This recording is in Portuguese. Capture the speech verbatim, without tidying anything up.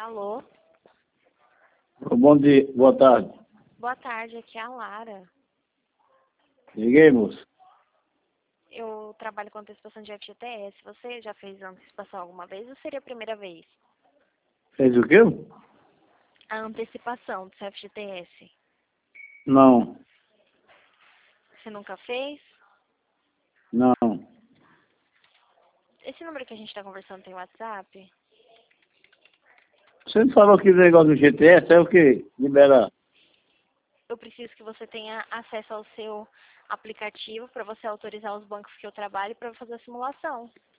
Alô? Bom dia, boa tarde. Boa tarde, aqui é a Lara. Liguei, moço. Eu trabalho com antecipação de F G T S. Você já fez antecipação alguma vez ou seria a primeira vez? Fez o quê? A antecipação do F G T S. Não, Você nunca fez? não. Esse número que a gente está conversando tem WhatsApp? Você me falou que o negócio do G T S é o que? Liberar. Eu preciso que você tenha acesso ao seu aplicativo para você autorizar os bancos que eu trabalho para fazer a simulação.